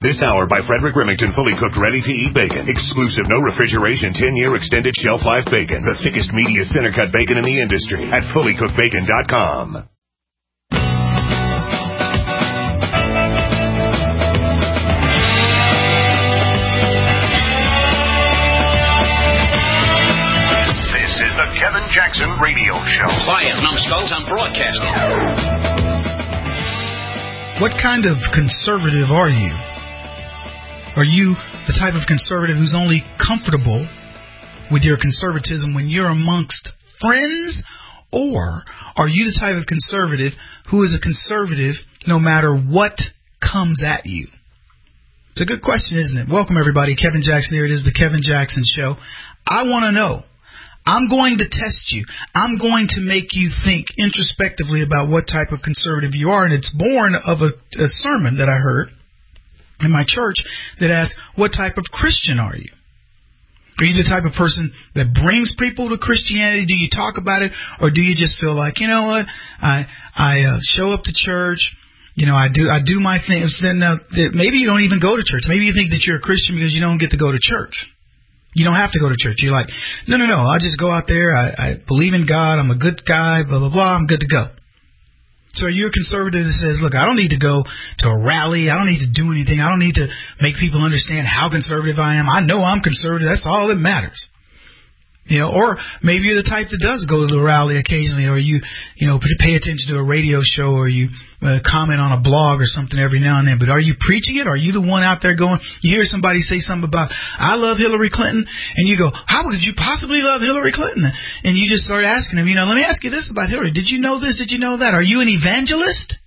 This hour by Frederick Remington, fully cooked, ready-to-eat bacon. Exclusive, no refrigeration, 10-year extended shelf life bacon. The thickest, meatiest center-cut bacon in the industry at fullycookedbacon.com. This is the Kevin Jackson Radio Show. Quiet, numbskulls, I'm broadcasting. What kind of conservative are you? Are you the type of conservative who's only comfortable with your conservatism when you're amongst friends? Or are you the type of conservative who is a conservative no matter what comes at you? It's a good question, isn't it? Welcome, everybody. Kevin Jackson here. It is the Kevin Jackson Show. I want to know. I'm going to test you. I'm going to make you think introspectively about what type of conservative you are. And it's born of a sermon that I heard in my church that asks, what type of Christian are you? Are you the type of person that brings people to Christianity? Do you talk about it? Or do you just feel like, you know what, I show up to church, you know, I do my things. Then maybe you don't even go to church. Maybe you think that you're a Christian because you don't get to go to church. You don't have to go to church. You're like, no, I'll just go out there. I believe in God. I'm a good guy, blah, blah, blah. I'm good to go. So you're a conservative that says, look, I don't need to go to a rally. I don't need to do anything. I don't need to make people understand how conservative I am. I know I'm conservative. That's all that matters. You know, or maybe you're the type that does go to the rally occasionally, or you pay attention to a radio show, or you comment on a blog or something every now and then. But are you preaching it? Or are you the one out there going, you hear somebody say something about, I love Hillary Clinton, and you go, how could you possibly love Hillary Clinton? And you just start asking them, let me ask you this about Hillary. Did you know this? Did you know that? Are you an evangelist?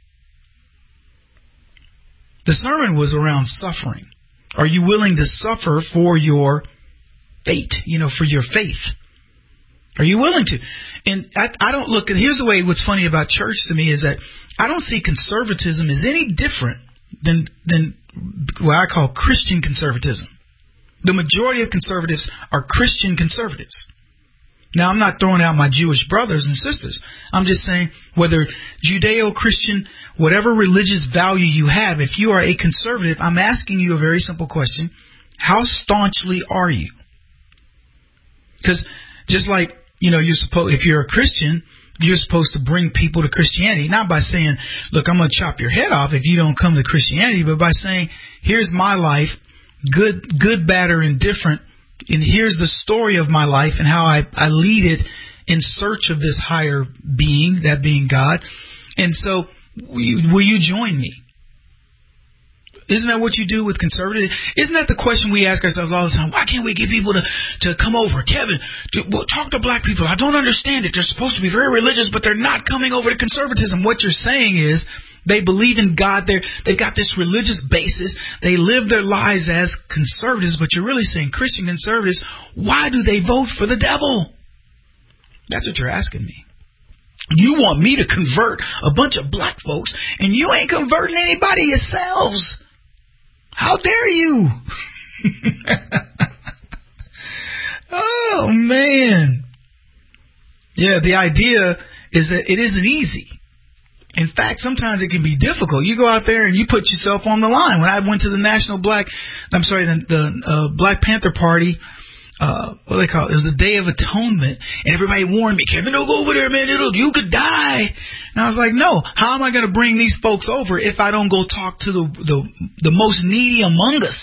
The sermon was around suffering. Are you willing to suffer for your fate, for your faith? Are you willing to? And I don't look at, here's the way what's funny about church to me is that I don't see conservatism as any different than what I call Christian conservatism. The majority of conservatives are Christian conservatives. Now, I'm not throwing out my Jewish brothers and sisters. I'm just saying whether Judeo-Christian, whatever religious value you have, if you are a conservative, I'm asking you a very simple question. How staunchly are you? Because just like, if you're a Christian, you're supposed to bring people to Christianity, not by saying, look, I'm going to chop your head off if you don't come to Christianity, but by saying, here's my life, good, bad, or indifferent, and here's the story of my life and how I lead it in search of this higher being, that being God. And so, will you join me? Isn't that what you do with conservative? Isn't that the question we ask ourselves all the time? Why can't we get people to come over? Kevin, talk to black people. I don't understand it. They're supposed to be very religious, but they're not coming over to conservatism. What you're saying is they believe in God. They've got this religious basis. They live their lives as conservatives, but you're really saying Christian conservatives, why do they vote for the devil? That's what you're asking me. You want me to convert a bunch of black folks, and you ain't converting anybody yourselves. How dare you? Oh, man. Yeah, the idea is that it isn't easy. In fact, sometimes it can be difficult. You go out there and you put yourself on the line. When I went to the Black Panther Party, what do they call it? It was a Day of Atonement, and everybody warned me, Kevin, don't go over there, man. You could die. And I was like, no. How am I going to bring these folks over if I don't go talk to the most needy among us?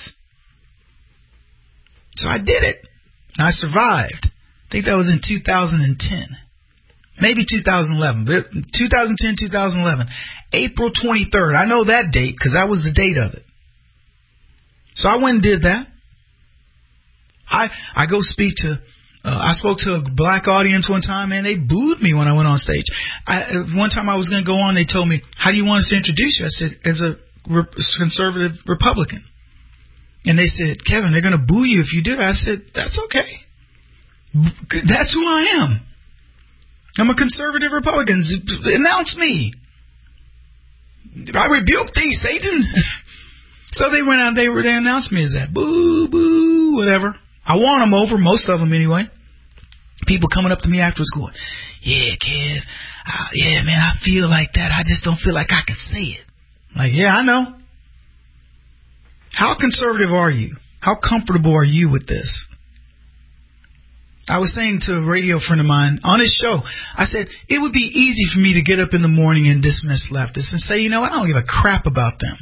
So I did it. And I survived. I think that was in 2010. Maybe 2011. But 2010, 2011. April 23rd. I know that date because that was the date of it. So I went and did that. I go speak to, I spoke to a black audience one time, and they booed me when I went on stage. One time I was going to go on, they told me, how do you want us to introduce you? I said, as a conservative Republican. And they said, Kevin, they're going to boo you if you do that. I said, that's okay. That's who I am. I'm a conservative Republican. Announce me. I rebuke thee, Satan. So they went out, they announced me as that. Boo, boo, whatever. I want them over, most of them anyway. People coming up to me afterwards going, yeah, Kev, yeah, man, I feel like that. I just don't feel like I can say it. Like, yeah, I know. How conservative are you? How comfortable are you with this? I was saying to a radio friend of mine on his show, I said, it would be easy for me to get up in the morning and dismiss leftists and say, you know, I don't give a crap about them.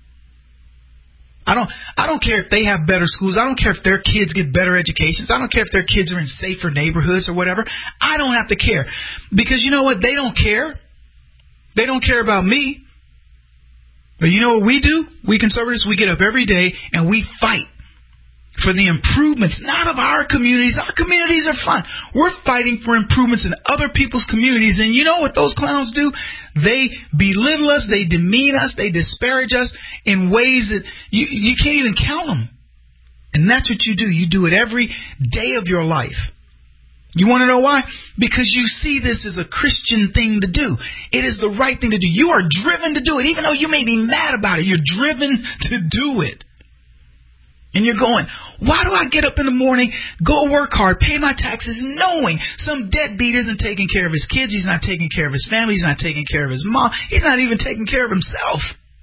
I don't care if they have better schools. I don't care if their kids get better educations. I don't care if their kids are in safer neighborhoods or whatever. I don't have to care. Because you know what? They don't care. They don't care about me. But you know what we do? We conservatives, we get up every day and we fight for the improvements, not of our communities. Our communities are fine. We're fighting for improvements in other people's communities. And you know what those clowns do? They belittle us, they demean us, they disparage us in ways that you can't even count them. And that's what you do. You do it every day of your life. You want to know why? Because you see this as a Christian thing to do. It is the right thing to do. You are driven to do it. Even though you may be mad about it, you're driven to do it. And you're going, why do I get up in the morning, go work hard, pay my taxes, knowing some deadbeat isn't taking care of his kids, he's not taking care of his family, he's not taking care of his mom, he's not even taking care of himself.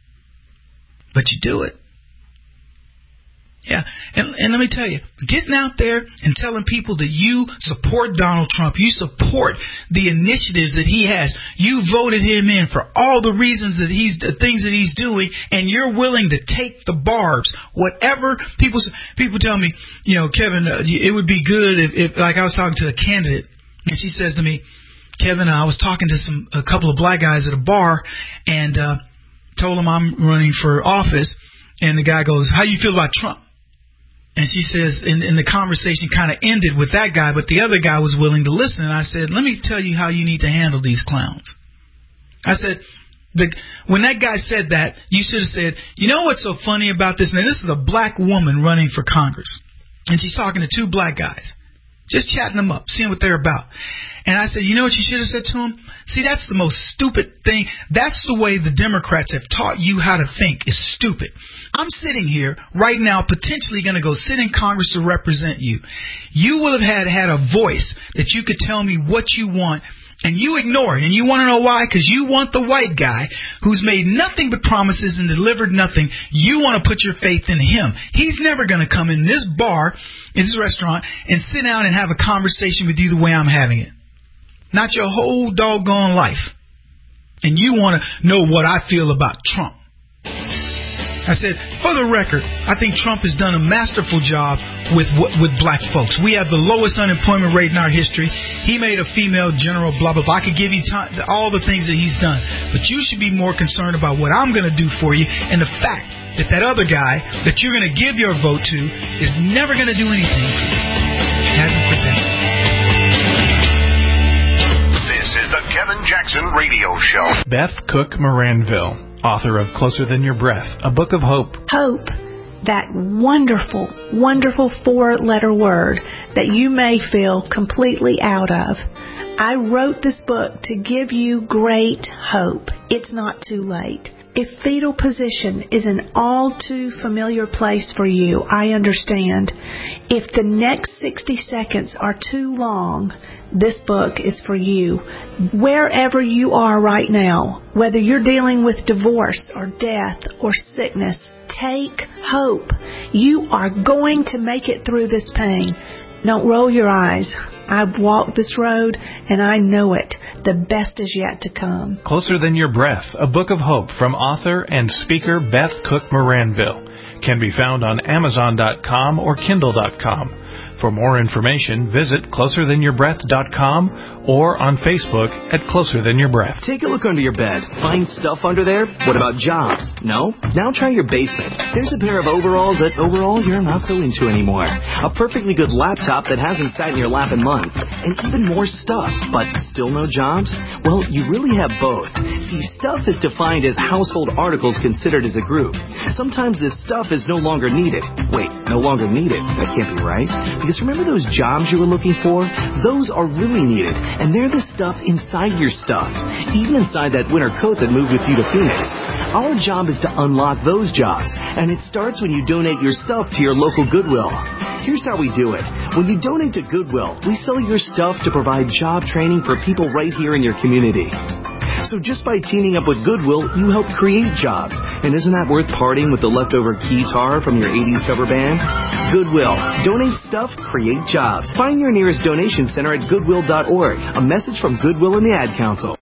But you do it. Yeah, and let me tell you, getting out there and telling people that you support Donald Trump, you support the initiatives that he has, you voted him in for all the reasons that the things that he's doing, and you're willing to take the barbs, whatever people tell me, you know, Kevin, it would be good if like I was talking to a candidate, and she says to me, Kevin, I was talking to a couple of black guys at a bar, and told them I'm running for office, and the guy goes, how you feel about Trump? And she says, and the conversation kind of ended with that guy, but the other guy was willing to listen. And I said, let me tell you how you need to handle these clowns. I said, when that guy said that, you should have said, you know what's so funny about this? Now, this is a black woman running for Congress. And she's talking to two black guys, just chatting them up, seeing what they're about. And I said, you know what you should have said to him? See, that's the most stupid thing. That's the way the Democrats have taught you how to think is stupid. I'm sitting here right now potentially going to go sit in Congress to represent you. You will have had a voice that you could tell me what you want, and you ignore it. And you want to know why? Because you want the white guy who's made nothing but promises and delivered nothing. You want to put your faith in him. He's never going to come in this bar, in this restaurant, and sit down and have a conversation with you the way I'm having it. Not your whole doggone life. And you want to know what I feel about Trump. I said, for the record, I think Trump has done a masterful job with black folks. We have the lowest unemployment rate in our history. He made a female general, blah, blah, blah. I could give you all the things that he's done. But you should be more concerned about what I'm going to do for you and the fact that other guy that you're going to give your vote to is never going to do anything for you. Hasn't for decades. This is the Kevin Jackson Radio Show. Beth Cook Moranville, author of Closer Than Your Breath, a book of hope. Hope, that wonderful, wonderful four-letter word that you may feel completely out of. I wrote this book to give you great hope. It's not too late. If fetal position is an all too familiar place for you, I understand. If the next 60 seconds are too long, this book is for you. Wherever you are right now, whether you're dealing with divorce or death or sickness, take hope. You are going to make it through this pain. Don't roll your eyes. I've walked this road and I know it. The best is yet to come. Closer Than Your Breath, a book of hope from author and speaker Beth Cook Moranville. Can be found on Amazon.com or Kindle.com. For more information, visit closerthanyourBreath.com or on Facebook at Closer Than Your Breath. Take a look under your bed. Find stuff under there? What about jobs? No? Now try your basement. There's a pair of overalls that overall you're not so into anymore. A perfectly good laptop that hasn't sat in your lap in months. And even more stuff, but still no jobs? Well, you really have both. See, stuff is defined as household articles considered as a group. Sometimes this stuff is no longer needed. Wait, no longer needed? That can't be right. Because remember those jobs you were looking for? Those are really needed, and they're the stuff inside your stuff, even inside that winter coat that moved with you to Phoenix. Our job is to unlock those jobs, and it starts when you donate your stuff to your local Goodwill. Here's how we do it. When you donate to Goodwill, we sell your stuff to provide job training for people right here in your community. So just by teaming up with Goodwill, you help create jobs. And isn't that worth parting with the leftover guitar from your 80s cover band? Goodwill. Donate stuff, create jobs. Find your nearest donation center at goodwill.org. A message from Goodwill and the Ad Council.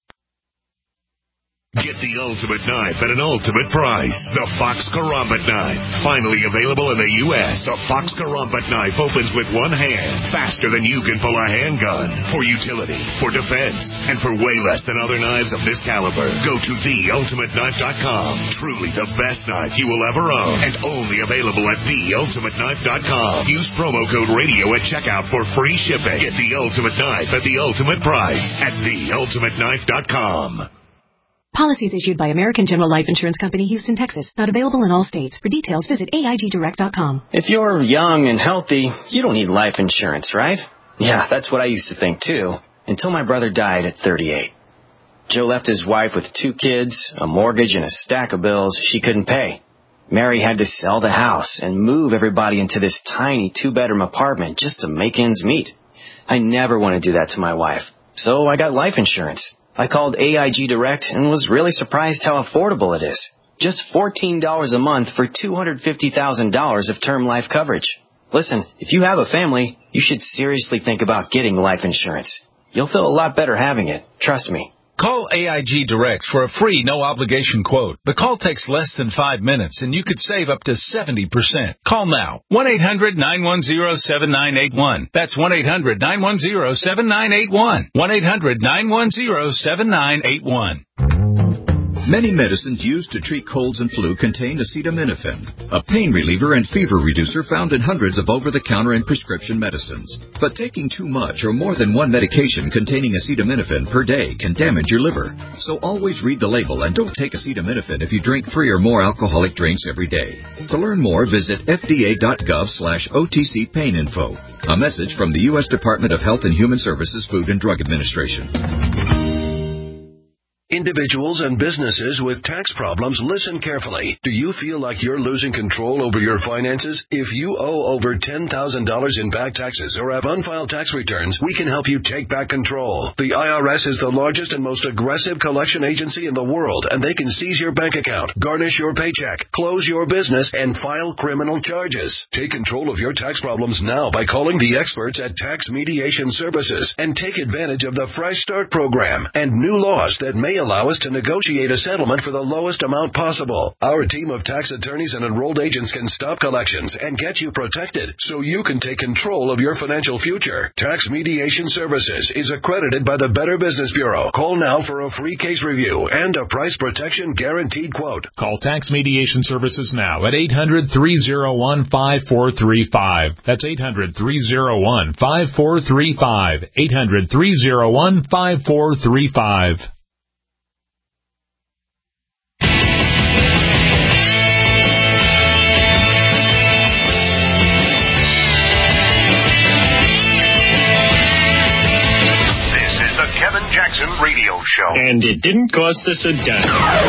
Get the ultimate knife at an ultimate price. The Fox Karambit knife. Finally available in the U.S. The Fox Karambit knife opens with one hand, faster than you can pull a handgun. For utility, for defense, and for way less than other knives of this caliber. Go to theultimateknife.com. Truly the best knife you will ever own, and only available at theultimateknife.com. Use promo code radio at checkout for free shipping. Get the ultimate knife at the ultimate price at theultimateknife.com. Policies issued by American General Life Insurance Company, Houston, Texas. Not available in all states. For details, visit AIGdirect.com. If you're young and healthy, you don't need life insurance, right? Yeah, that's what I used to think, too, until my brother died at 38. Joe left his wife with 2 kids, a mortgage, and a stack of bills she couldn't pay. Mary had to sell the house and move everybody into this tiny 2-bedroom apartment just to make ends meet. I never want to do that to my wife, so I got life insurance. I called AIG Direct and was really surprised how affordable it is. Just $14 a month for $250,000 of term life coverage. Listen, if you have a family, you should seriously think about getting life insurance. You'll feel a lot better having it. Trust me. Call AIG Direct for a free, no-obligation quote. The call takes less than 5 minutes, and you could save up to 70%. Call now. 1-800-910-7981. That's 1-800-910-7981. 1-800-910-7981. Many medicines used to treat colds and flu contain acetaminophen, a pain reliever and fever reducer found in hundreds of over-the-counter and prescription medicines. But taking too much or more than one medication containing acetaminophen per day can damage your liver. So always read the label and don't take acetaminophen if you drink 3 or more alcoholic drinks every day. To learn more, visit fda.gov/OTC pain info. A message from the U.S. Department of Health and Human Services Food and Drug Administration. Individuals and businesses with tax problems, listen carefully. Do you feel like you're losing control over your finances? If you owe over $10,000 in back taxes or have unfiled tax returns, we can help you take back control. The IRS is the largest and most aggressive collection agency in the world, and they can seize your bank account, garnish your paycheck, close your business, and file criminal charges. Take control of your tax problems now by calling the experts at Tax Mediation Services and take advantage of the Fresh Start program and new laws that may allow us to negotiate a settlement for the lowest amount possible. Our team of tax attorneys and enrolled agents can stop collections and get you protected so you can take control of your financial future. Tax Mediation Services is accredited by the Better Business Bureau. Call now for a free case review and a price protection guaranteed quote. Call Tax Mediation Services now at 800-301-5435. That's 800-301-5435. 800-301-5435. Jackson Radio Show. And it didn't cost us a dime.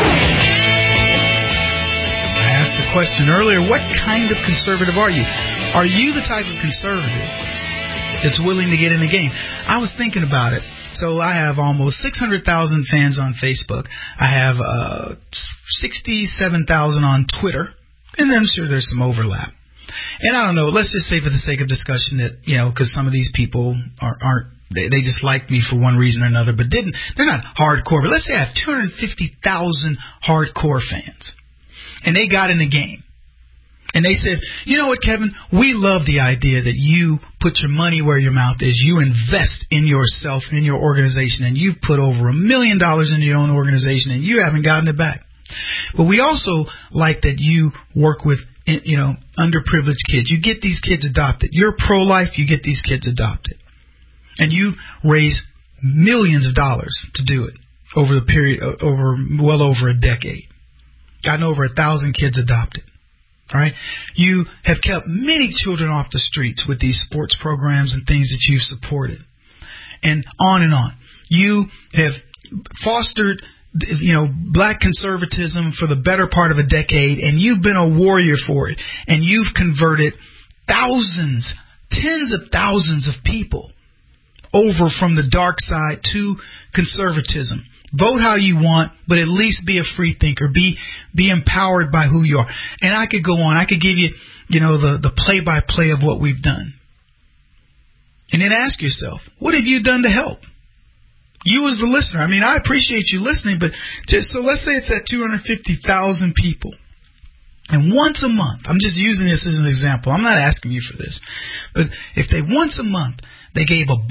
I asked the question earlier, what kind of conservative are you? Are you the type of conservative that's willing to get in the game? I was thinking about it. So I have almost 600,000 fans on Facebook. I have 67,000 on Twitter. And I'm sure there's some overlap. And I don't know, let's just say for the sake of discussion that, because some of these people aren't, they just like me for one reason or another, but they're not hardcore. But let's say I have 250,000 hardcore fans, and they got in the game. And they said, you know what, Kevin, we love the idea that you put your money where your mouth is. You invest in yourself, in your organization, and you've put over $1 million into your own organization, and you haven't gotten it back. But we also like that you work with, underprivileged kids. You get these kids adopted. You're pro-life, you get these kids adopted. And you raise millions of dollars to do it over the period, well over a decade. Gotten over 1,000 kids adopted. All right. You have kept many children off the streets with these sports programs and things that you've supported, and on and on. You have fostered, black conservatism for the better part of a decade, and you've been a warrior for it, and you've converted thousands, tens of thousands of people over from the dark side to conservatism. Vote how you want, but at least be a free thinker. Be empowered by who you are. And I could go on. I could give you, the play-by-play of what we've done. And then ask yourself, what have you done to help? You as the listener. I mean, I appreciate you listening, but so let's say it's at 250,000 people. And once a month, I'm just using this as an example. I'm not asking you for this. But if they once a month, they gave $1,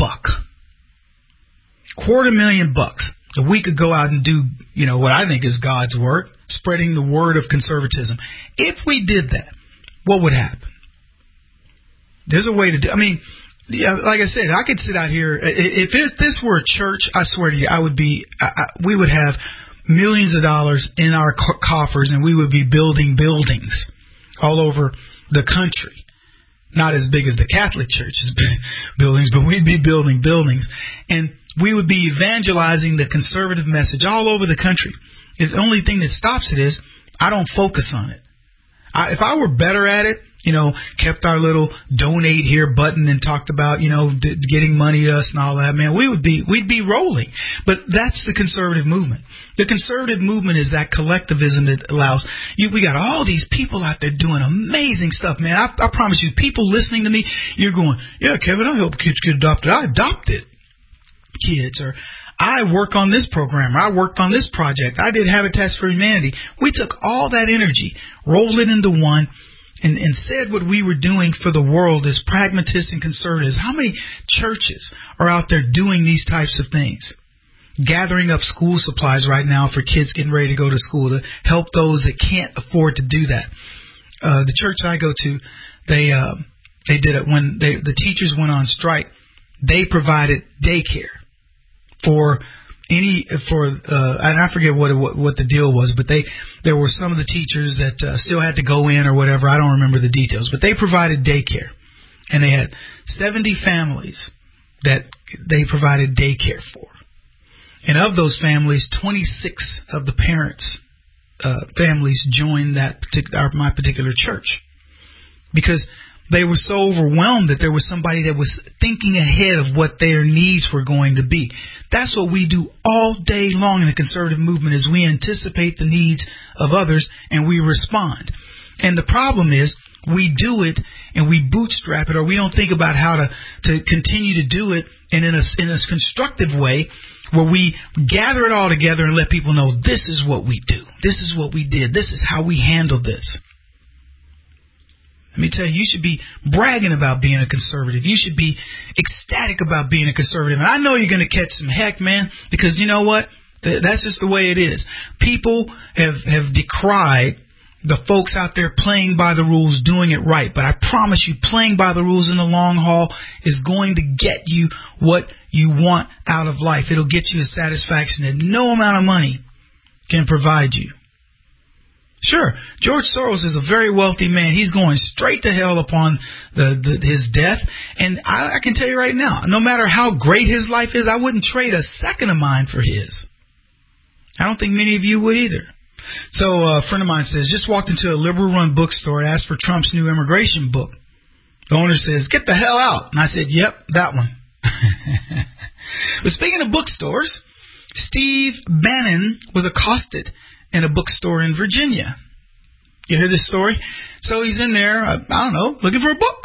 $250,000, that we could go out and do, what I think is God's work, spreading the word of conservatism. If we did that, what would happen? There's a way to do. I mean, like I said, I could sit out here. If this were a church, I swear to you, we would have millions of dollars in our coffers, and we would be building buildings all over the country. Not as big as the Catholic Church's buildings, but we'd be building buildings. And we would be evangelizing the conservative message all over the country. The only thing that stops it is I don't focus on it. If I were better at it, kept our little donate here button and talked about, getting money to us and all that, man, we'd be rolling. But that's the conservative movement. The conservative movement is that collectivism that allows we got all these people out there doing amazing stuff, man. I promise you, people listening to me, you're going, yeah, Kevin, I help kids get adopted. I adopted kids, or I work on this program, or I worked on this project. I did Habitats for Humanity. We took all that energy, rolled it into one, and said what we were doing for the world as pragmatists and conservatives. How many churches are out there doing these types of things? Gathering up school supplies right now for kids getting ready to go to school to help those that can't afford to do that. The church I go to, they did it when the teachers went on strike. They provided daycare for and I forget what the deal was, but there were some of the teachers that still had to go in or whatever. I don't remember the details, but they provided daycare, and they had 70 families that they provided daycare for. And of those families, 26 of the parents' families joined my particular church, because they were so overwhelmed that there was somebody that was thinking ahead of what their needs were going to be. That's what we do all day long in the conservative movement, is we anticipate the needs of others and we respond. And the problem is we do it and we bootstrap it, or we don't think about how to continue to do it and in a constructive way, where we gather it all together and let people know this is what we do. This is what we did. This is how we handled this. Let me tell you, you should be bragging about being a conservative. You should be ecstatic about being a conservative. And I know you're going to catch some heck, man, because you know what? That's just the way it is. People have decried the folks out there playing by the rules, doing it right. But I promise you, playing by the rules in the long haul is going to get you what you want out of life. It'll get you a satisfaction that no amount of money can provide you. Sure, George Soros is a very wealthy man. He's going straight to hell upon his death. And I can tell you right now, no matter how great his life is, I wouldn't trade a second of mine for his. I don't think many of you would either. So a friend of mine says, just walked into a liberal-run bookstore and asked for Trump's new immigration book. The owner says, get the hell out. And I said, yep, that one. But speaking of bookstores, Steve Bannon was accosted in a bookstore in Virginia. You hear this story? So he's in there, I don't know, looking for a book.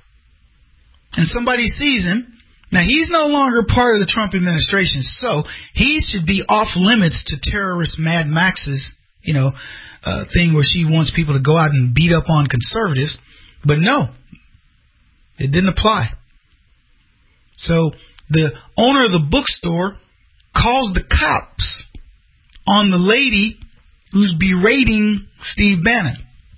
And somebody sees him. Now, he's no longer part of the Trump administration, so he should be off limits to terrorist Mad Max's, thing where she wants people to go out and beat up on conservatives. But no, it didn't apply. So the owner of the bookstore calls the cops on the lady who's berating Steve Bannon.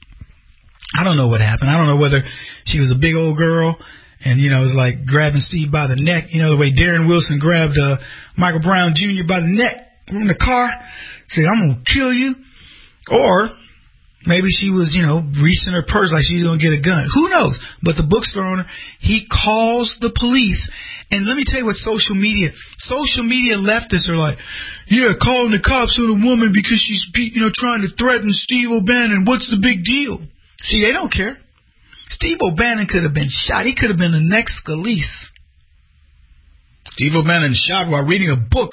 I don't know what happened. I don't know whether she was a big old girl and, was like grabbing Steve by the neck, the way Darren Wilson grabbed Michael Brown Jr. by the neck in the car, said, I'm going to kill you. Or maybe she was, reaching her purse like she's going to get a gun. Who knows? But the bookstore owner, he calls the police. And let me tell you what social media leftists are like. Yeah, calling the cops on a woman because she's, trying to threaten Steve O'Bannon. What's the big deal? See, they don't care. Steve O'Bannon could have been shot. He could have been the next Scalise. Steve O'Bannon shot while reading a book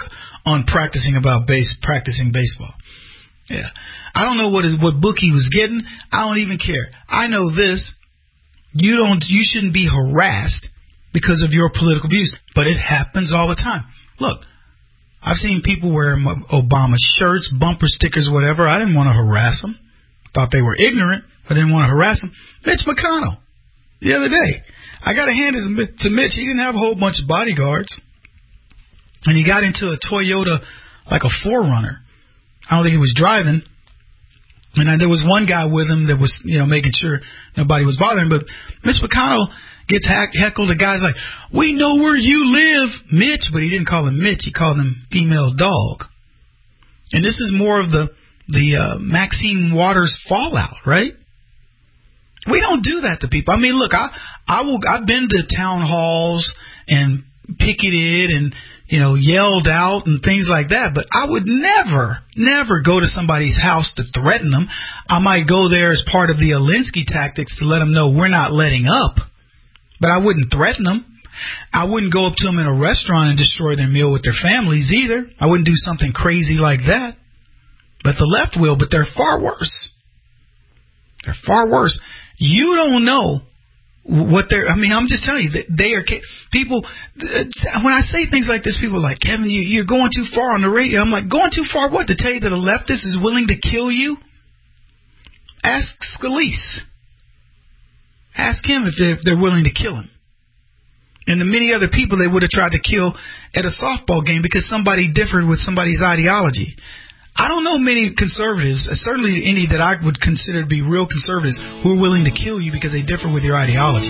on practicing baseball. Yeah. I don't know what book he was getting. I don't even care. I know this. You shouldn't be harassed because of your political views, but it happens all the time. Look, I've seen people wear Obama shirts, bumper stickers, whatever. I didn't want to harass them. Thought they were ignorant, but didn't want to harass them. Mitch McConnell, the other day, I got to hand it to Mitch. He didn't have a whole bunch of bodyguards, and he got into a Toyota, like a 4Runner. I don't think he was driving. And there was one guy with him that was, making sure nobody was bothering him. But Mitch McConnell gets heckled. The guy's like, "We know where you live, Mitch." But he didn't call him Mitch. He called him female dog. And this is more of the Maxine Waters fallout, right? We don't do that to people. I mean, look, I've been to town halls and picketed and yelled out and things like that. But I would never go to somebody's house to threaten them. I might go there as part of the Alinsky tactics to let them know we're not letting up. But I wouldn't threaten them. I wouldn't go up to them in a restaurant and destroy their meal with their families either. I wouldn't do something crazy like that. But the left will, but they're far worse. They're far worse. You don't know what I'm just telling you that they are people. When I say things like this, people are like, "Kevin, you're going too far on the radio." I'm like, going too far what? To tell you that a leftist is willing to kill you? Ask Scalise. Ask him if they're willing to kill him. And the many other people they would have tried to kill at a softball game because somebody differed with somebody's ideology. I don't know many conservatives, certainly any that I would consider to be real conservatives, who are willing to kill you because they differ with your ideology.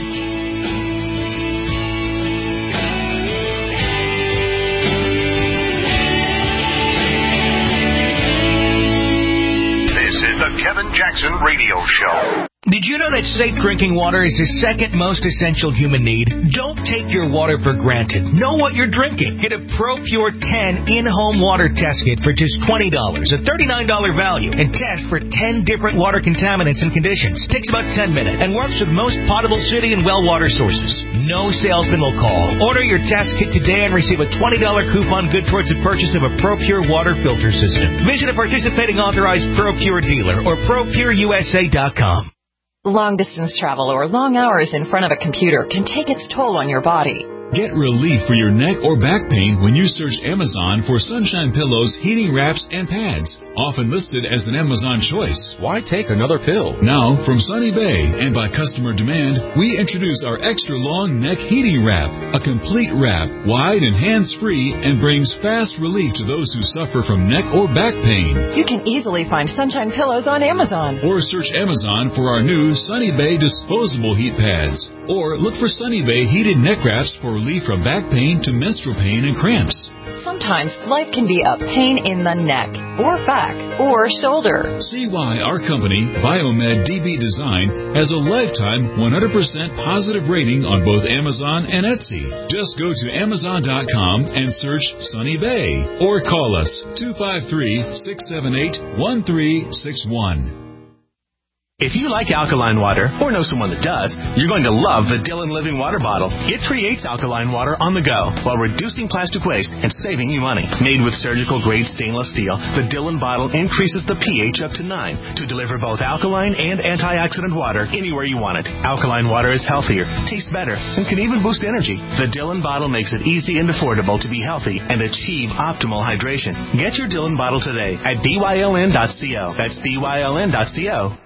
This is the Kevin Jackson Radio Show. Did you know that safe drinking water is the second most essential human need? Don't take your water for granted. Know what you're drinking. Get a ProPure 10 in-home water test kit for just $20, a $39 value, and test for 10 different water contaminants and conditions. Takes about 10 minutes and works with most potable city and well water sources. No salesman will call. Order your test kit today and receive a $20 coupon good towards the purchase of a ProPure water filter system. Visit a participating authorized ProPure dealer or ProPureUSA.com. Long-distance travel or long hours in front of a computer can take its toll on your body. Get relief for your neck or back pain when you search Amazon for Sunshine Pillows, heating wraps, and pads. Often listed as an Amazon choice. Why take another pill? Now, from Sunny Bay and by customer demand, we introduce our extra long neck heating wrap. A complete wrap, wide and hands-free, and brings fast relief to those who suffer from neck or back pain. You can easily find Sunshine Pillows on Amazon. Or search Amazon for our new Sunny Bay disposable heat pads. Or look for Sunny Bay heated neck wraps for relief from back pain to menstrual pain and cramps. Sometimes life can be a pain in the neck, or back, or shoulder. See why our company, Biomed DB Design, has a lifetime 100% positive rating on both Amazon and Etsy. Just go to Amazon.com and search Sunny Bay. Or call us 253-678-1361. If you like alkaline water, or know someone that does, you're going to love the Dillon Living Water Bottle. It creates alkaline water on the go while reducing plastic waste and saving you money. Made with surgical-grade stainless steel, the Dillon bottle increases the pH up to 9 to deliver both alkaline and antioxidant water anywhere you want it. Alkaline water is healthier, tastes better, and can even boost energy. The Dillon bottle makes it easy and affordable to be healthy and achieve optimal hydration. Get your Dillon bottle today at dyln.co. That's dyln.co.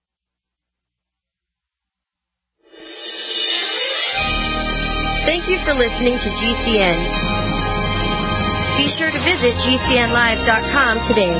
Thank you for listening to GCN. Be sure to visit GCNlive.com today.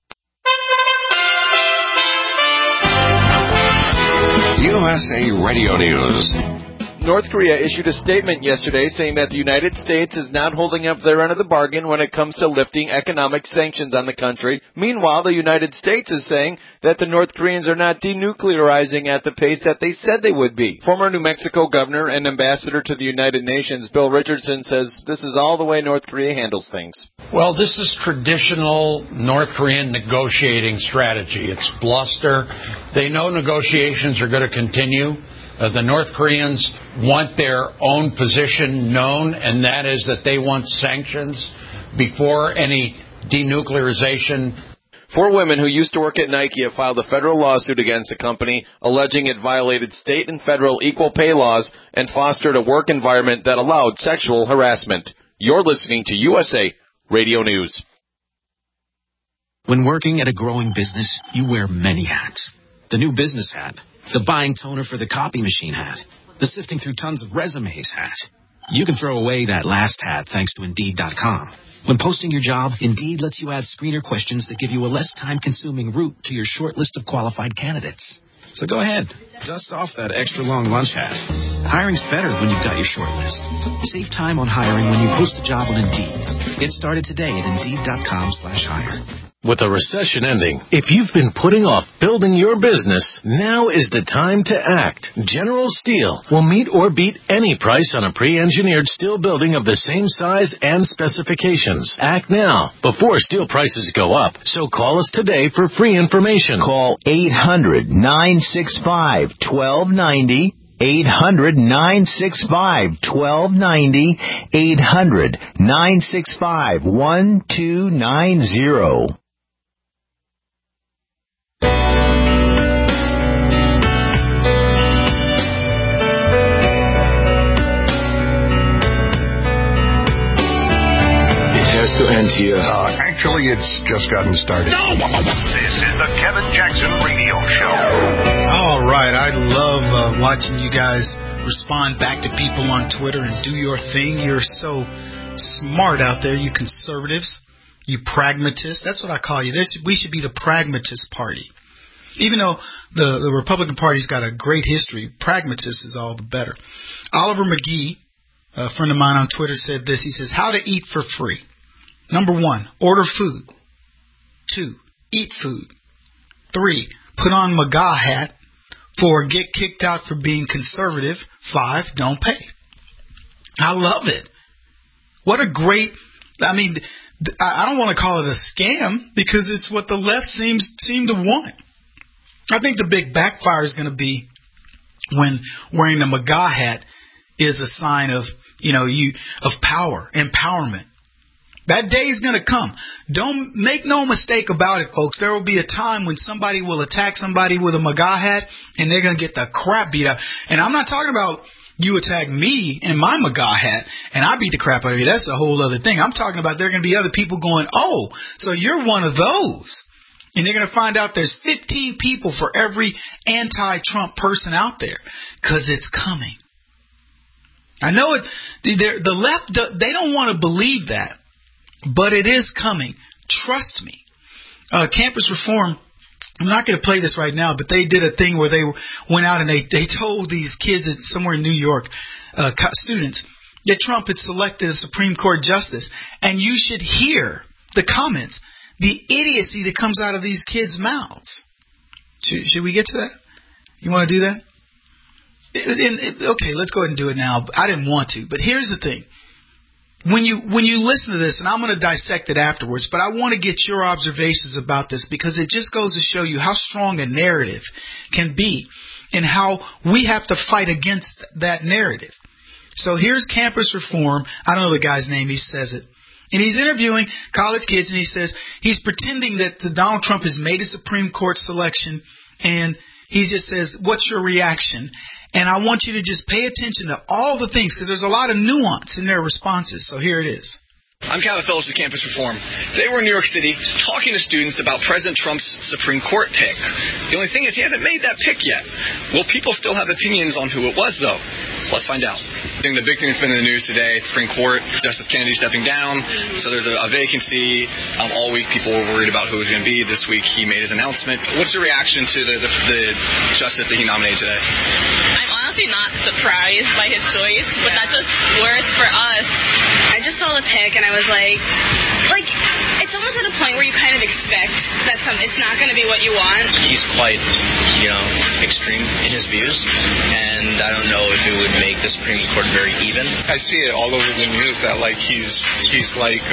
USA Radio News. North Korea issued a statement yesterday saying that the United States is not holding up their end of the bargain when it comes to lifting economic sanctions on the country. Meanwhile, the United States is saying that the North Koreans are not denuclearizing at the pace that they said they would be. Former New Mexico governor and ambassador to the United Nations, Bill Richardson, says this is all the way North Korea handles things. Well, this is traditional North Korean negotiating strategy. It's bluster. They know negotiations are going to continue. The North Koreans want their own position known, and that is that they want sanctions. before any denuclearization. 4 women who used to work at Nike have filed a federal lawsuit against the company, alleging it violated state and federal equal pay laws and fostered a work environment that allowed sexual harassment. You're listening to USA Radio News. When working at a growing business, you wear many hats. The new business hat, the buying toner for the copy machine hat, the sifting through tons of resumes hat. You can throw away that last hat thanks to Indeed.com. When posting your job, Indeed lets you add screener questions that give you a less time-consuming route to your short list of qualified candidates. So go ahead, dust off that extra long lunch hat. Hiring's better when you've got your short list. Save time on hiring when you post a job on Indeed. Get started today at Indeed.com/hire. With a recession ending, if you've been putting off building your business, now is the time to act. General Steel will meet or beat any price on a pre-engineered steel building of the same size and specifications. Act now, before steel prices go up. So call us today for free information. Call 800-965-1290. 800-965-1290. 800-965-1290. To end here. Actually, it's just gotten started. No! This is the Kevin Jackson Radio Show. All right. I love watching you guys respond back to people on Twitter and do your thing. You're so smart out there, you conservatives, you pragmatists. That's what I call you. We should be the pragmatist party. Even though the Republican Party's got a great history, pragmatist is all the better. Oliver McGee, a friend of mine on Twitter, said this. He says, how to eat for free. Number 1, order food. 2, eat food. 3, put on MAGA hat. 4, get kicked out for being conservative. 5, don't pay. I love it. What a great, I don't want to call it a scam because it's what the left seem to want. I think the big backfire is going to be when wearing the MAGA hat is a sign of, of power, empowerment. That day is going to come. Don't make no mistake about it, folks. There will be a time when somebody will attack somebody with a MAGA hat, and they're going to get the crap beat out. And I'm not talking about you attack me in my MAGA hat, and I beat the crap out of you. That's a whole other thing. I'm talking about there are going to be other people going, oh, so you're one of those. And they're going to find out there's 15 people for every anti-Trump person out there because it's coming. I know it. The left, they don't want to believe that. But it is coming. Trust me. Campus Reform, I'm not going to play this right now, but they did a thing where they went out and they told these kids somewhere in New York, students, that Trump had selected a Supreme Court justice. And you should hear the comments, the idiocy that comes out of these kids' mouths. Should we get to that? You want to do that? Okay, let's go ahead and do it now. I didn't want to, but here's the thing. When you listen to this, and I'm going to dissect it afterwards, but I want to get your observations about this because it just goes to show you how strong a narrative can be and how we have to fight against that narrative. So here's Campus Reform. I don't know the guy's name. He says it. And he's interviewing college kids, and he says he's pretending that Donald Trump has made a Supreme Court selection, and he just says, what's your reaction? And I want you to just pay attention to all the things because there's a lot of nuance in their responses. So here it is. I'm Calvin Phillips of Campus Reform. Today we're in New York City talking to students about President Trump's Supreme Court pick. The only thing is he hasn't made that pick yet. Will people still have opinions on who it was, though? Let's find out. I think the big thing that's been in the news today, Supreme Court, Justice Kennedy stepping down. So there's a vacancy. All week people were worried about who it was going to be. This week he made his announcement. What's your reaction to the justice that he nominated today? I'm honestly not surprised by his choice, but that's just worse for us. I just saw the pick and I was like, it's almost at a point where you kind of expect that it's not going to be what you want. He's quite, extreme in his views, and I don't know if it would make the Supreme Court very even. I see it all over the news that he's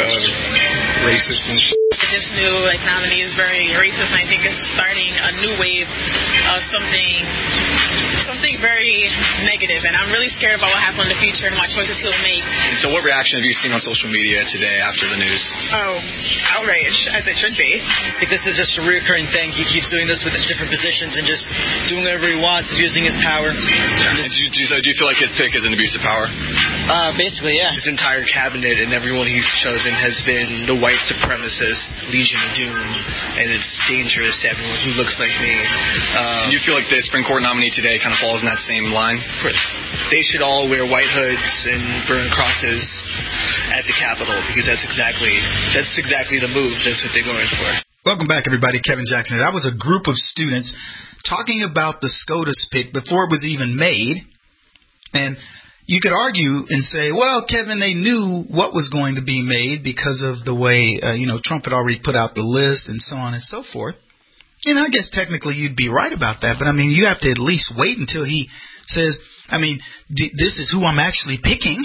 racist and shit. This new nominee is very racist, and I think it's starting a new wave of something very negative. negative, and I'm really scared about what happens in the future and what choices he'll make. And so what reaction have you seen on social media today after the news? Oh, outrage, as it should be. I think this is just a reoccurring thing. He keeps doing this with different positions and just doing whatever he wants, abusing his power. Do you feel like his pick is an abuse of power? Basically, yeah. His entire cabinet and everyone he's chosen has been the white supremacist Legion of Doom, and it's dangerous to everyone who looks like me. You feel like the Supreme Court nominee today kind of falls in that same line? They should all wear white hoods and burn crosses at the Capitol, because that's exactly the move. That's what they're going for. Welcome back, everybody. Kevin Jackson. That was a group of students talking about the SCOTUS pick before it was even made. And you could argue and say, well, Kevin, they knew what was going to be made because of the way, Trump had already put out the list and so on and so forth. And I guess technically you'd be right about that. But, you have to at least wait until he says, this is who I'm actually picking.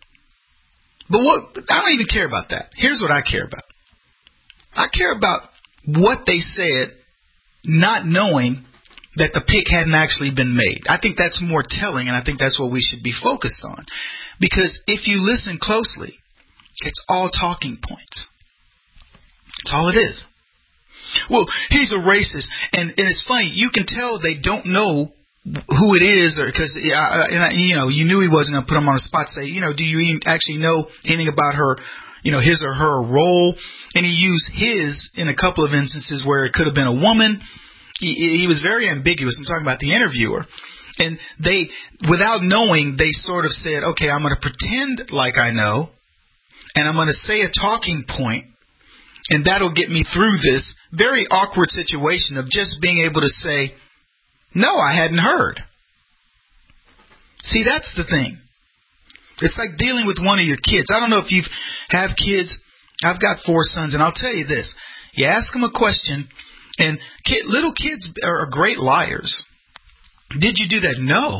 But I don't even care about that. Here's what I care about. I care about what they said, not knowing that the pick hadn't actually been made. I think that's more telling, and I think that's what we should be focused on. Because if you listen closely, it's all talking points. That's all it is. Well, he's a racist, and it's funny. You can tell they don't know who it is, or because you knew he wasn't going to put him on the spot. Say, do you actually know anything about her? His or her role? And he used his in a couple of instances where it could have been a woman. He was very ambiguous. I'm talking about the interviewer. And they, without knowing, they sort of said, okay, I'm going to pretend like I know, and I'm going to say a talking point, and that'll get me through this very awkward situation of just being able to say, no, I hadn't heard. See, that's the thing. It's like dealing with one of your kids. I don't know if you have kids. I've got 4 sons, and I'll tell you this. You ask them a question, and little kids are great liars. Did you do that? No.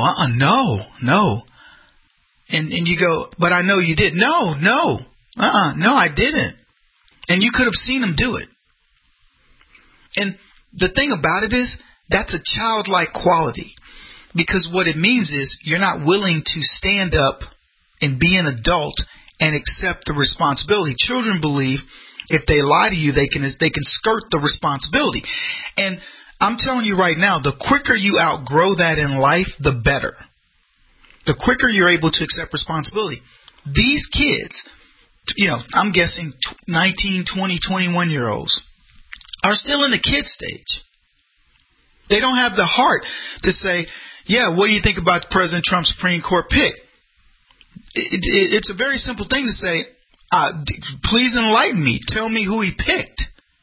And you go, but I know you did. No, I didn't. And you could have seen them do it. And the thing about it is, that's a childlike quality. Because what it means is you're not willing to stand up and be an adult and accept the responsibility. Children believe if they lie to you, they can skirt the responsibility. And I'm telling you right now, the quicker you outgrow that in life, the better. The quicker you're able to accept responsibility. These kids, I'm guessing 19, 20, 21-year-olds are still in the kid stage. They don't have the heart to say, yeah, what do you think about President Trump's Supreme Court pick? It's a very simple thing to say, please enlighten me. Tell me who he picked.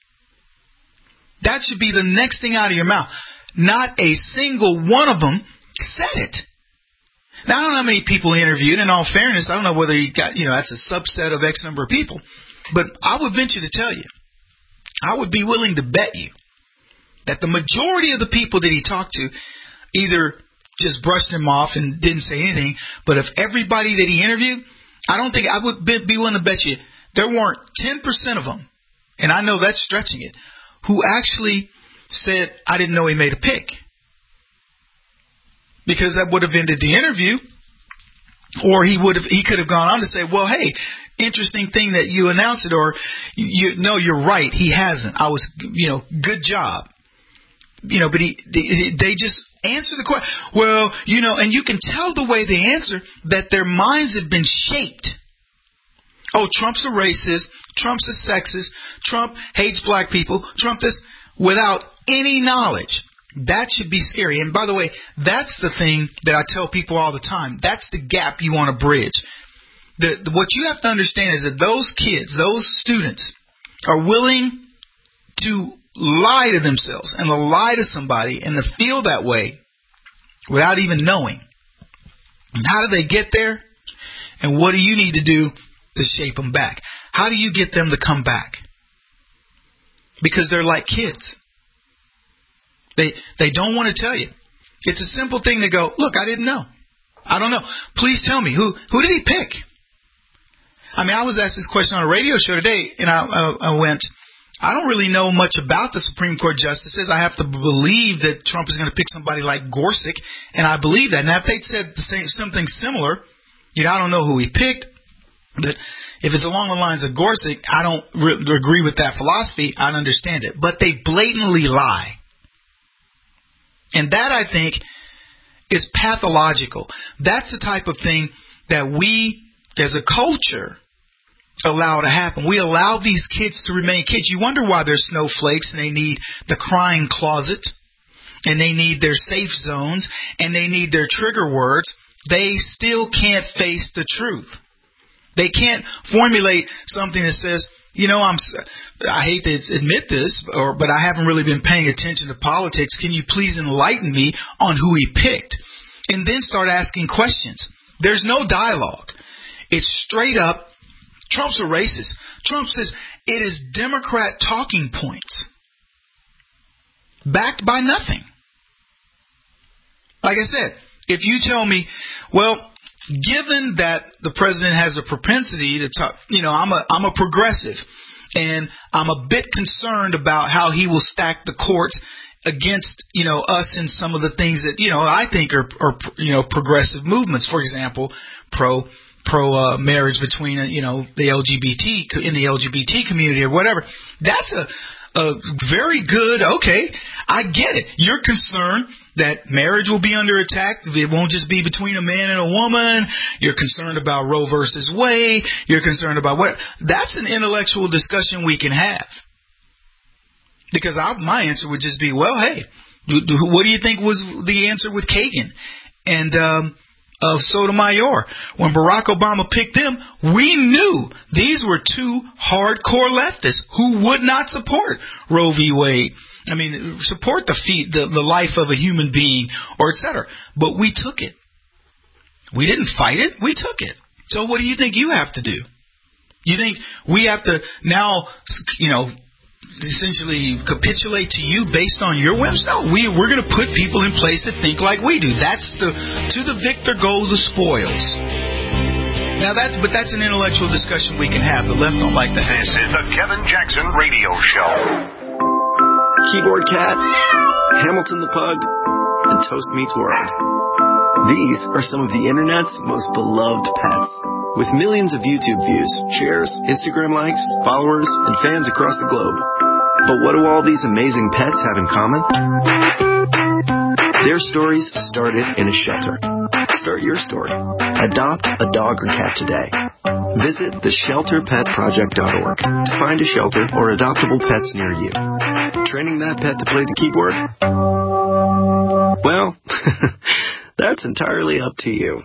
That should be the next thing out of your mouth. Not a single one of them said it. Now, I don't know how many people he interviewed. In all fairness, I don't know whether he got, that's a subset of X number of people. But I would venture to tell you, I would be willing to bet you that the majority of the people that he talked to either just brushed him off and didn't say anything. But if everybody that he interviewed, I would be willing to bet you there weren't 10% of them, and I know that's stretching it, who actually said, I didn't know he made a pick. Because that would have ended the interview, or he could have gone on to say, well, hey, interesting thing that you announced it, or no, you're right, he hasn't. Good job. But they just answer the question. Well, and you can tell the way they answer that their minds have been shaped. Oh, Trump's a racist. Trump's a sexist. Trump hates black people. Trump this, without any knowledge. That should be scary. And by the way, that's the thing that I tell people all the time. That's the gap you want to bridge. What you have to understand is that those kids, those students, are willing to lie to themselves and to lie to somebody and to feel that way without even knowing. And how do they get there? And what do you need to do to shape them back? How do you get them to come back? Because they're like kids. They don't want to tell you. It's a simple thing to go, look, I didn't know. I don't know. Please tell me, who did he pick? I was asked this question on a radio show today, and I went, I don't really know much about the Supreme Court justices. I have to believe that Trump is going to pick somebody like Gorsuch, and I believe that. Now, if they'd said something similar, I don't know who he picked, but if it's along the lines of Gorsuch, I don't agree with that philosophy. I'd understand it. But they blatantly lie. And that, I think, is pathological. That's the type of thing that we, as a culture, allow to happen. We allow these kids to remain kids. You wonder why they're snowflakes and they need the crying closet and they need their safe zones and they need their trigger words. They still can't face the truth. They can't formulate something that says, I hate to admit this, but I haven't really been paying attention to politics. Can you please enlighten me on who he picked? And then start asking questions. There's no dialogue. It's straight up, Trump's a racist. Trump says it is Democrat talking points backed by nothing. Like I said, if you tell me, well, given that the president has a propensity to talk, I'm a progressive, and I'm a bit concerned about how he will stack the courts against, us in some of the things that, I think are progressive movements. For example, pro marriage between the LGBT community or whatever. That's a very good. Okay, I get it. You're concerned that marriage will be under attack. It won't just be between a man and a woman. You're concerned about Roe versus Wade. You're concerned about what? That's an intellectual discussion we can have. Because my answer would just be, well, hey, what do you think was the answer with Kagan and of Sotomayor? When Barack Obama picked them, we knew these were two hardcore leftists who would not support Roe v. Wade. I mean, support the life of a human being, or et cetera. But we took it. We didn't fight it. We took it. So what do you think you have to do? You think we have to now, essentially capitulate to you based on your whims? No, we're going to put people in place that think like we do. That's to the victor go the spoils. Now that's an intellectual discussion we can have. The left don't like that. This is the Kevin Jackson Radio Show. Keyboard Cat, Hamilton the Pug, and Toast Meets World. These are some of the internet's most beloved pets. With millions of YouTube views, shares, Instagram likes, followers, and fans across the globe. But what do all these amazing pets have in common? Their stories started in a shelter. Start your story. Adopt a dog or cat today. Visit theshelterpetproject.org to find a shelter or adoptable pets near you. Training that pet to play the keyboard? Well, that's entirely up to you.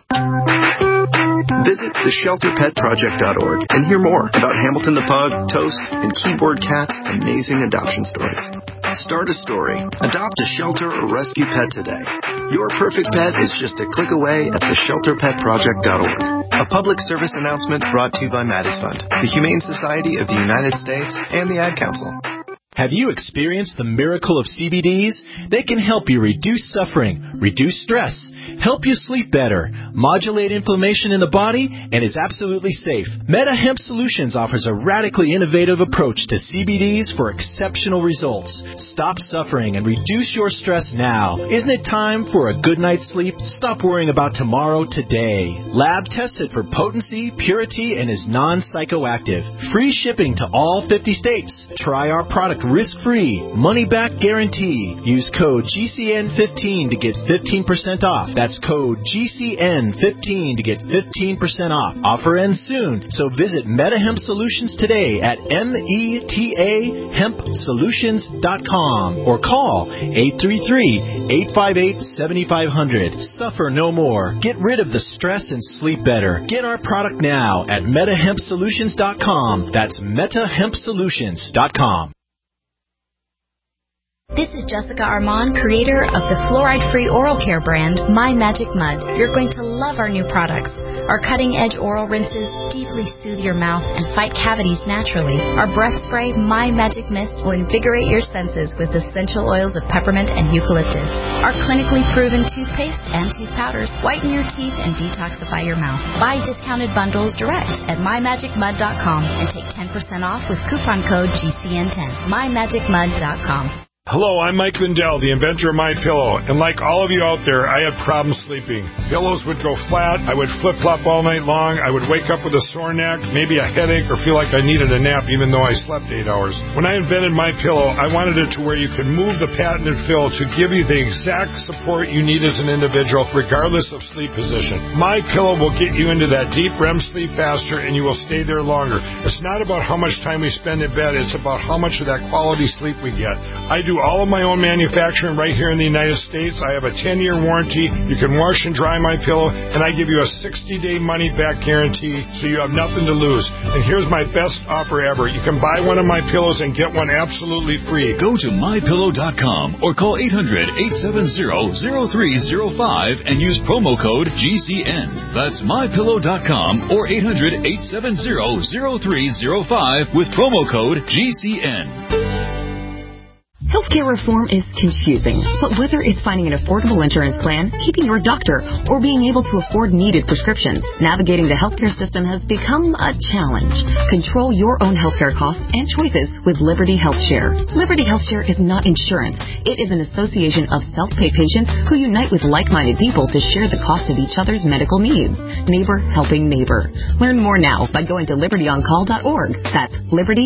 Visit theshelterpetproject.org and hear more about Hamilton the Pug, Toast, and Keyboard Cat's amazing adoption stories. Start a story. Adopt a shelter or rescue pet today. Your perfect pet is just a click away at theshelterpetproject.org. A public service announcement brought to you by Maddie's Fund, the Humane Society of the United States, and the Ad Council. Have you experienced the miracle of CBDs? They can help you reduce suffering, reduce stress, help you sleep better, modulate inflammation in the body, and is absolutely safe. Meta Hemp Solutions offers a radically innovative approach to CBDs for exceptional results. Stop suffering and reduce your stress now. Isn't it time for a good night's sleep? Stop worrying about tomorrow today. Lab tested for potency, purity, and is non-psychoactive. Free shipping to all 50 states. Try our product risk-free, money-back guarantee. Use code GCN15 to get 15% off. That's code GCN15 to get 15% off. Offer ends soon, so visit MetaHemp Solutions today at metahempsolutions.com or call 833-858-7500. Suffer no more. Get rid of the stress and sleep better. Get our product now at metahempsolutions.com. That's metahempsolutions.com. This is Jessica Armand, creator of the fluoride-free oral care brand, My Magic Mud. You're going to love our new products. Our cutting-edge oral rinses deeply soothe your mouth and fight cavities naturally. Our breath spray, My Magic Mist, will invigorate your senses with essential oils of peppermint and eucalyptus. Our clinically proven toothpaste and tooth powders whiten your teeth and detoxify your mouth. Buy discounted bundles direct at mymagicmud.com and take 10% off with coupon code GCN10. mymagicmud.com. Hello, I'm Mike Lindell, the inventor of MyPillow, and like all of you out there, I had problems sleeping. Pillows would go flat, I would flip-flop all night long, I would wake up with a sore neck, maybe a headache, or feel like I needed a nap even though I slept 8 hours. When I invented MyPillow, I wanted it to where you could move the patented fill to give you the exact support you need as an individual, regardless of sleep position. MyPillow will get you into that deep REM sleep faster, and you will stay there longer. It's not about how much time we spend in bed, it's about how much of that quality sleep we get. I do all of my own manufacturing right here in the United States. I have a 10-year warranty. You can wash and dry my pillow, and I give you a 60-day money-back guarantee, so you have nothing to lose. And here's my best offer ever. You can buy one of my pillows and get one absolutely free. Go to mypillow.com or call 800-870-0305 and use promo code GCN. That's mypillow.com or 800-870-0305 with promo code GCN. Healthcare reform is confusing, but whether it's finding an affordable insurance plan, keeping your doctor, or being able to afford needed prescriptions, navigating the healthcare system has become a challenge. Control your own healthcare costs and choices with Liberty HealthShare. Liberty HealthShare is not insurance. It is an association of self-pay patients who unite with like-minded people to share the cost of each other's medical needs. Neighbor helping neighbor. Learn more now by going to libertyoncall.org. That's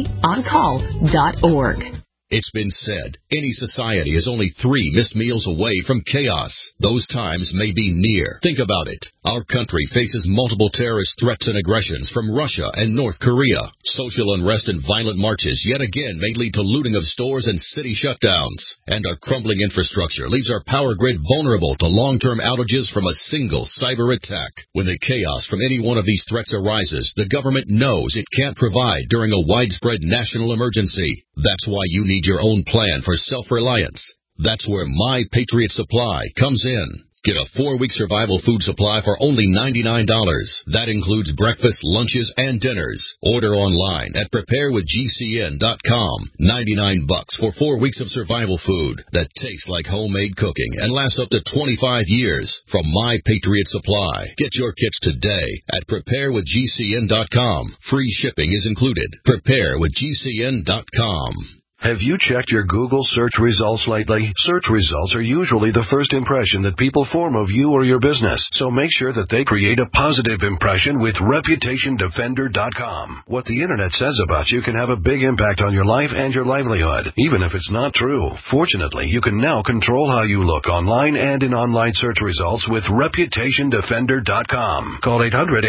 libertyoncall.org. It's been said, any society is only 3 missed meals away from chaos. Those times may be near. Think about it. Our country faces multiple terrorist threats and aggressions from Russia and North Korea. Social unrest and violent marches yet again may lead to looting of stores and city shutdowns. And our crumbling infrastructure leaves our power grid vulnerable to long-term outages from a single cyber attack. When the chaos from any one of these threats arises, the government knows it can't provide during a widespread national emergency. That's why you need your own plan for self-reliance. That's where My Patriot Supply comes in. Get a 4-week survival food supply for only $99. That includes breakfast, lunches, and dinners. Order online at preparewithgcn.com. $99 for 4 weeks of survival food that tastes like homemade cooking and lasts up to 25 years from My Patriot Supply. Get your kits today at preparewithgcn.com. Free shipping is included. Preparewithgcn.com. Have you checked your Google search results lately? Search results are usually the first impression that people form of you or your business, so make sure that they create a positive impression with ReputationDefender.com. What the internet says about you can have a big impact on your life and your livelihood, even if it's not true. Fortunately, you can now control how you look online and in online search results with ReputationDefender.com. Call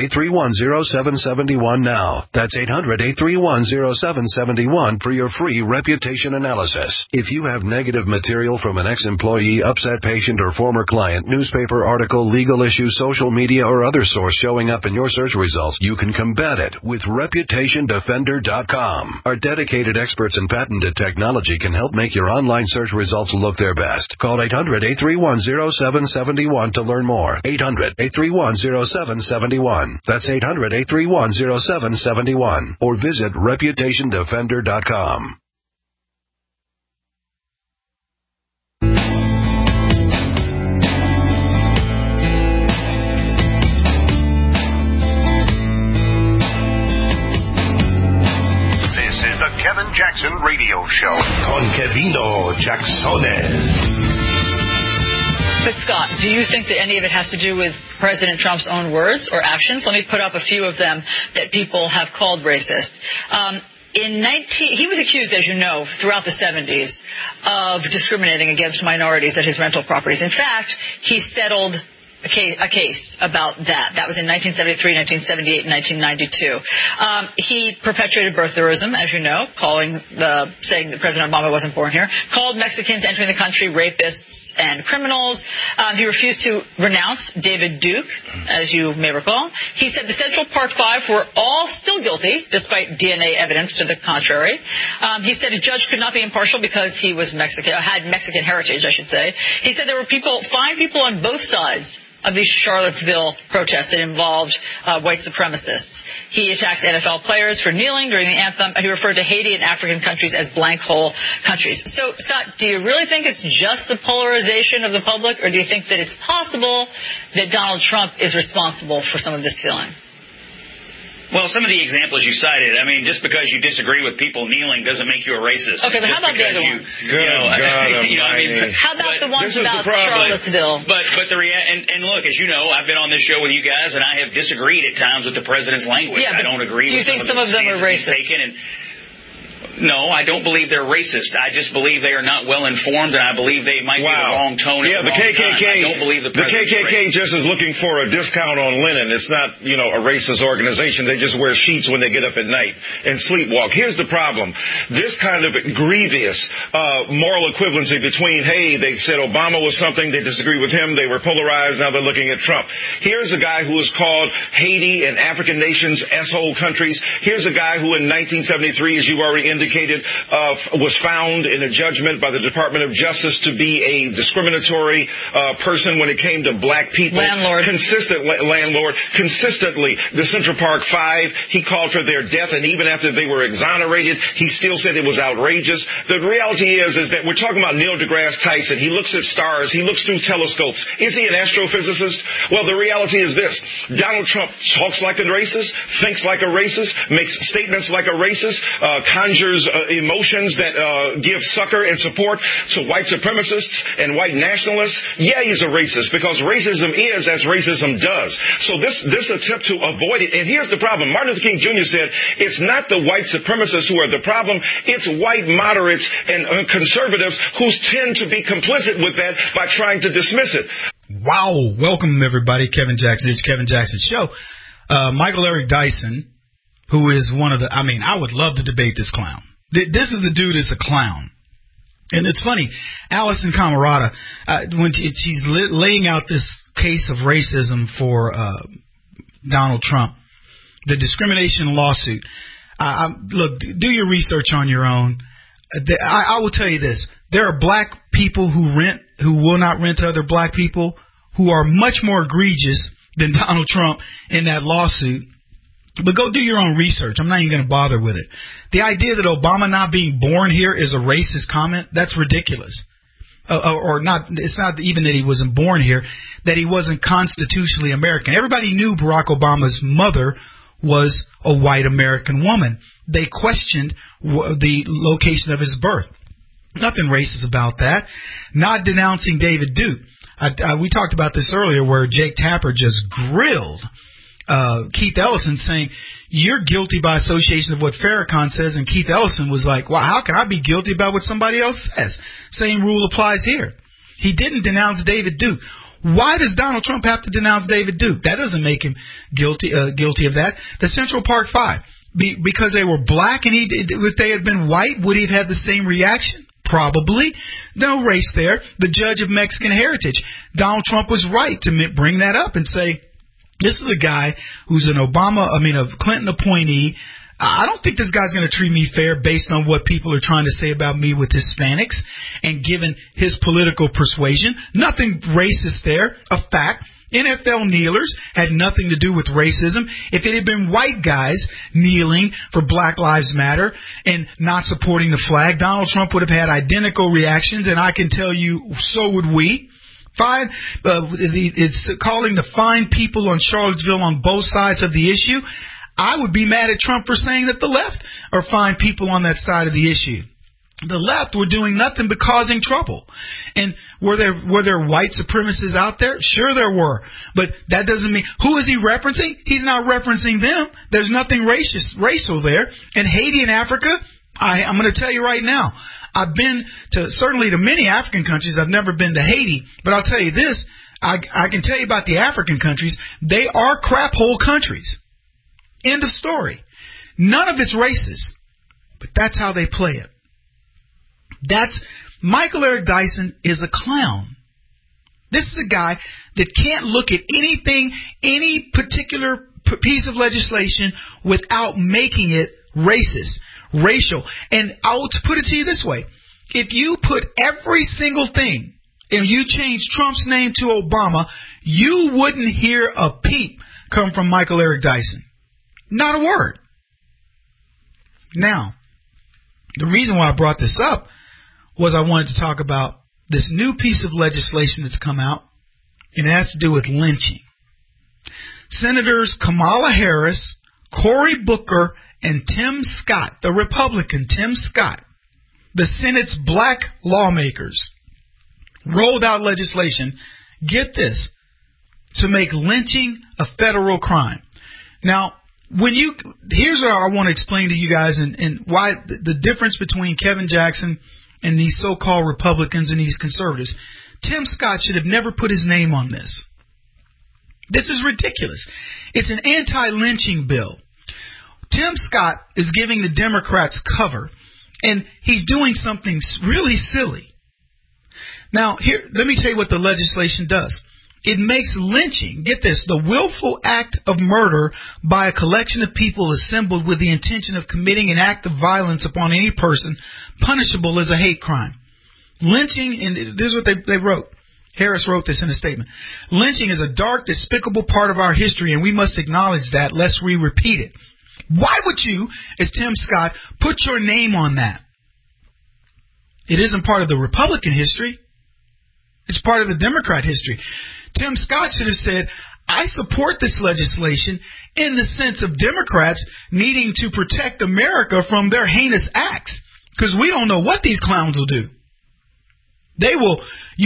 800-831-0771 now. That's 800-831-0771 for your free reputation analysis. If you have negative material from an ex-employee, upset patient, or former client, newspaper article, legal issue, social media, or other source showing up in your search results, you can combat it with ReputationDefender.com. Our dedicated experts in patented technology can help make your online search results look their best. Call 800-831-0771 to learn more. 800-831-0771. That's 800-831-0771. Or visit ReputationDefender.com. Kevin Jackson Radio Show. Con Kevino Jacksones. But Scott, do you think that any of it has to do with President Trump's own words or actions? Let me put up a few of them that people have called racist. He was accused, as you know, throughout the 70s of discriminating against minorities at his rental properties. In fact, he settled a case about that. That was in 1973, 1978, and 1992. He perpetuated birtherism, as you know, saying that President Obama wasn't born here, called Mexicans entering the country rapists, and criminals. He refused to renounce David Duke, as you may recall. He said the Central Park Five were all still guilty, despite DNA evidence to the contrary. He said a judge could not be impartial because he was Mexican, had Mexican heritage, I should say. He said there were fine people on both sides of these Charlottesville protests that involved white supremacists. He attacked NFL players for kneeling during the anthem, and he referred to Haiti and African countries as blank hole countries. So, Scott, do you really think it's just the polarization of the public, or do you think that it's possible that Donald Trump is responsible for some of this feeling? Well, some of the examples you cited, I mean, just because you disagree with people kneeling doesn't make you a racist. Okay, but how about the other ones? How about the ones about Charlottesville? But and look, as you know, I've been on this show with you guys, and I have disagreed at times with the president's language. Yeah, I don't agree with some of them are racist. No, I don't believe they're racist. I just believe they are not well informed, and I believe they might be the wrong tone. Yeah, the KKK. I don't believe the KKK just is looking for a discount on linen. It's not, a racist organization. They just wear sheets when they get up at night and sleepwalk. Here's the problem: this kind of grievous moral equivalency between, hey, they said Obama was something, they disagree with him, they were polarized, now they're looking at Trump. Here's a guy who was called Haiti and African nations S-hole countries. Here's a guy who in 1973, as you already indicated, was found in a judgment by the Department of Justice to be a discriminatory person when it came to black people. Landlord. Consistently, the Central Park Five, he called for their death, and even after they were exonerated, he still said it was outrageous. The reality is that we're talking about Neil deGrasse Tyson. He looks at stars. He looks through telescopes. Is he an astrophysicist? Well, the reality is this. Donald Trump talks like a racist, thinks like a racist, makes statements like a racist, conjures emotions that give succor and support to white supremacists and white nationalists. Yeah, he's a racist, because racism is as racism does. So this attempt to avoid it, and here's the problem. Martin Luther King Jr. said it's not the white supremacists who are the problem, it's white moderates and conservatives who tend to be complicit with that by trying to dismiss it. Wow. Welcome, everybody. Kevin Jackson. It's Kevin Jackson Show. Michael Eric Dyson, who is one of the, I would love to debate this clown. This is the dude that's a clown. And it's funny, Alison Camerata, when she's laying out this case of racism for Donald Trump, the discrimination lawsuit, look, do your research on your own. I will tell you this. There are black people who will not rent to other black people, who are much more egregious than Donald Trump in that lawsuit. But go do your own research. I'm not even going to bother with it. The idea that Obama not being born here is a racist comment, that's ridiculous. Or not, it's not even that he wasn't born here, that he wasn't constitutionally American. Everybody knew Barack Obama's mother was a white American woman. They questioned the location of his birth. Nothing racist about that. Not denouncing David Duke. We talked about this earlier, where Jake Tapper just grilled Keith Ellison, saying, you're guilty by association of what Farrakhan says, and Keith Ellison was like, well, how can I be guilty about what somebody else says? Same rule applies here. He didn't denounce David Duke. Why does Donald Trump have to denounce David Duke? That doesn't make him guilty of that. The Central Park Five, because they were black, and if they had been white, would he have had the same reaction? Probably. No race there. The judge of Mexican heritage. Donald Trump was right to bring that up and say, this is a guy who's a Clinton appointee. I don't think this guy's going to treat me fair based on what people are trying to say about me with Hispanics, and given his political persuasion. Nothing racist there. A fact. NFL kneelers had nothing to do with racism. If it had been white guys kneeling for Black Lives Matter and not supporting the flag, Donald Trump would have had identical reactions, and I can tell you, so would we. Fine. It's calling the fine people on Charlottesville on both sides of the issue. I would be mad at Trump for saying that the left are fine people on that side of the issue. The left were doing nothing but causing trouble. And were there white supremacists out there? Sure there were. But that doesn't mean, who is he referencing? He's not referencing them. There's nothing racial there. And Haiti and Africa, I'm going to tell you right now, I've been certainly to many African countries. I've never been to Haiti. But I'll tell you this, I can tell you about the African countries. They are crap hole countries. End of story. None of it's racist. But that's how they play it. Michael Eric Dyson is a clown. This is a guy that can't look at anything, any particular piece of legislation without making it racist, racial. And I'll put it to you this way. If you put every single thing and you change Trump's name to Obama, you wouldn't hear a peep come from Michael Eric Dyson. Not a word. Now, the reason why I brought this up was I wanted to talk about this new piece of legislation that's come out, and it has to do with lynching. Senators Kamala Harris, Cory Booker, and Tim Scott, the Republican Tim Scott, the Senate's black lawmakers, rolled out legislation, get this, to make lynching a federal crime. Now, here's what I want to explain to you guys and why the difference between Kevin Jackson and these so-called Republicans and these conservatives. Tim Scott should have never put his name on this. This is ridiculous. It's an anti-lynching bill. Tim Scott is giving the Democrats cover, and he's doing something really silly. Now, here, let me tell you what the legislation does. It makes lynching, get this, the willful act of murder by a collection of people assembled with the intention of committing an act of violence upon any person punishable as a hate crime. Lynching, and this is what they wrote. Harris wrote this in a statement. Lynching is a dark, despicable part of our history, and we must acknowledge that lest we repeat it. Why would you, as Tim Scott, put your name on that? It isn't part of the Republican history. It's part of the Democrat history. Tim Scott should have said, I support this legislation in the sense of Democrats needing to protect America from their heinous acts, because we don't know what these clowns will do. They will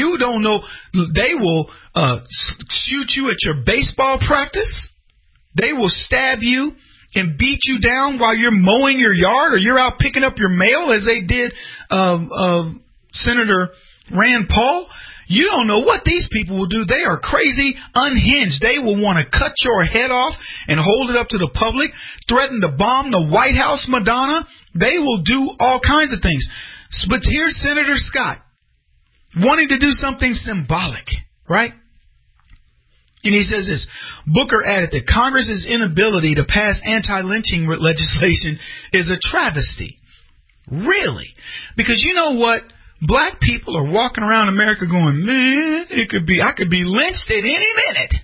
shoot you at your baseball practice. They will stab you and beat you down while you're mowing your yard or you're out picking up your mail, as they did Senator Rand Paul. You don't know what these people will do. They are crazy, unhinged. They will want to cut your head off and hold it up to the public, threaten to bomb the White House, Madonna. They will do all kinds of things. But here's Senator Scott wanting to do something symbolic, right? And he says this, Booker added that Congress's inability to pass anti-lynching legislation is a travesty. Really? Because you know what? Black people are walking around America going, man, I could be lynched at any minute.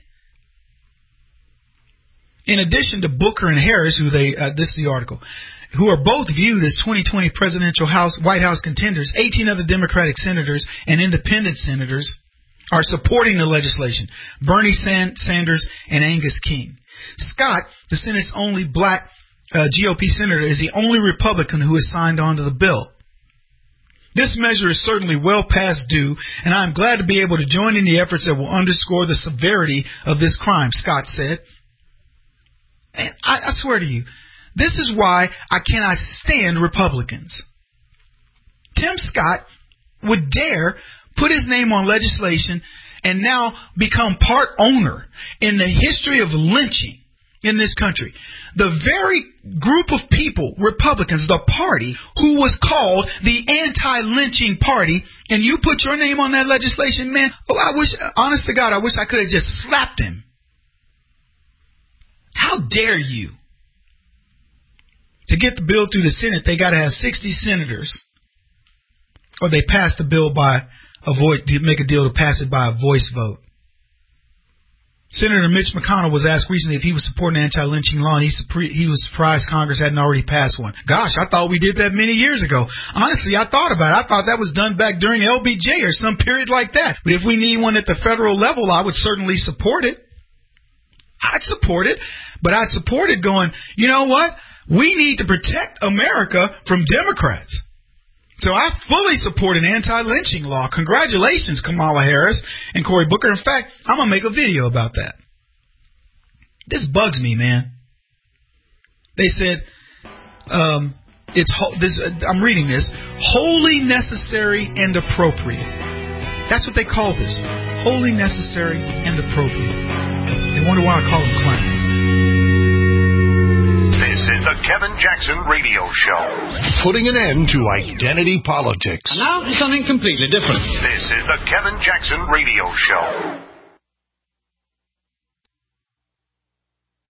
In addition to Booker and Harris, this is the article, who are both viewed as 2020 presidential White House contenders, 18 other Democratic senators and independent senators are supporting the legislation. Bernie Sanders and Angus King. Scott, the Senate's only black GOP senator, is the only Republican who has signed on to the bill. This measure is certainly well past due, and I am glad to be able to join in the efforts that will underscore the severity of this crime, Scott said. And I swear to you, this is why I cannot stand Republicans. Tim Scott would dare put his name on legislation and now become part owner in the history of lynching in this country. The very group of people, Republicans, the party who was called the anti-lynching party, and you put your name on that legislation, man, honest to God, I wish I could have just slapped him. How dare you? To get the bill through the Senate, they got to have 60 senators, or they pass the bill make a deal to pass it by a voice vote. Senator Mitch McConnell was asked recently if he was supporting an anti-lynching law, and he was surprised Congress hadn't already passed one. Gosh, I thought we did that many years ago. Honestly, I thought about it. I thought that was done back during LBJ or some period like that. But if we need one at the federal level, I would certainly support it. I'd support it, but I'd support it going, you know what? We need to protect America from Democrats. So I fully support an anti-lynching law. Congratulations, Kamala Harris and Cory Booker. In fact, I'm going to make a video about that. This bugs me, man. They said, I'm reading this, wholly necessary and appropriate. That's what they call this. Wholly necessary and appropriate. They wonder why I call them clowns. This is is the Kevin Jackson Radio Show. Putting an end to identity politics. And now something completely different. This is the Kevin Jackson Radio Show.